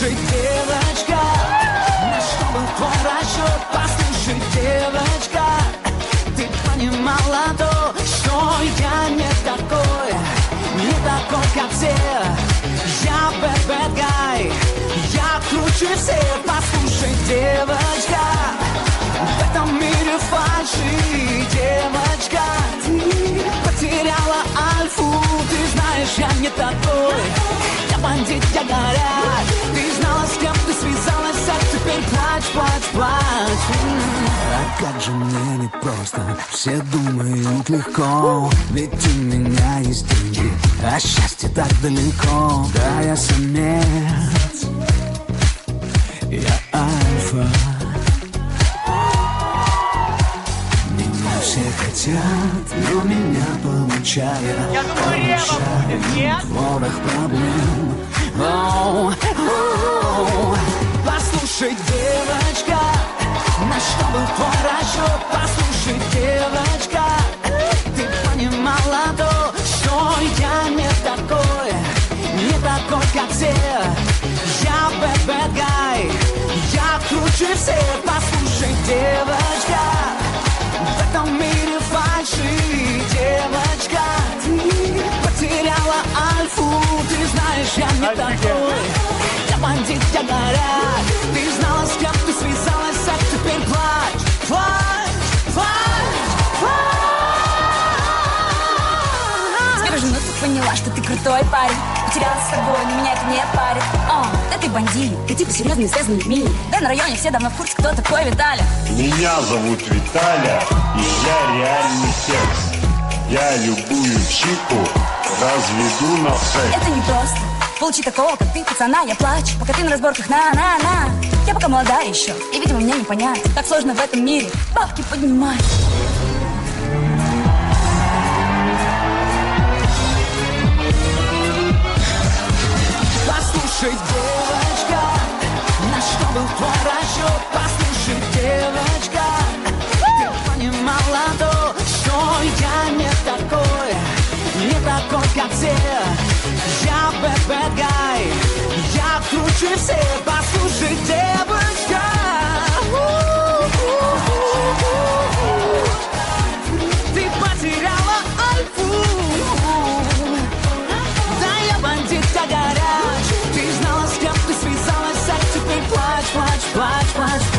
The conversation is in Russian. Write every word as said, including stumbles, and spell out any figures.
Послушай, девочка, на что был твой расчет? Послушай, девочка, ты понимала то, что я не такой, не такой, как все. Я bad, bad guy, я круче всех. Послушай, девочка, в этом мире фальши, девочка, ты потеряла альфу. Ты знаешь, я не такой, я бандит, я горяч. Ты знала, с кем ты связалась, а теперь плачь, плачь, плачь. А как же мне непросто, все думают легко, ведь у меня есть деньги, а счастье так далеко. Да, я самец, я альфа. Меня все хотят, но меня получается. Я думаю, Рева будет, нет? Ворох проблем. Оу, оу. Послушай, девочка, на что был твой расчет? Послушай, девочка, ты понимала то, что я не такой, не такой, как все. Я bad, bad guy, я круче всех. Послушай, девочка, в этом мире фальши, девочка, ты потеряла альфу. Ты знаешь, я не такой, я бандит, я горяч. Ты знала, с кем ты связалась, а теперь плачь, плачь, плачь, плачь. С первой же минуты поняла, что ты крутой парень. Потеряла с собой, но меня это не парит. О, да ты бандит, ты типа серьезный, связанный в мире. Да на районе все давно в курсе, кто такой Виталя. Меня зовут Виталя, и я реальный секс. Я любую чику разведу на секс. Это не просто получи такого, как ты, пацана, я плачу, пока ты на разборках на-на-на. Я пока молодая еще, и, видимо, мне не понять, так сложно в этом мире бабки поднимать. Послушай, девочка, на что был твой расчет? Послушай, девочка, ты понимала то, что я не такой, не такой, как все. Я bad, bad guy, я круче всех. Послушай, девочка, ты потеряла альфу. Да, я бандит, я горяч. Ты знала, с кем ты связалась, а теперь плачь, плачь, плачь, плачь.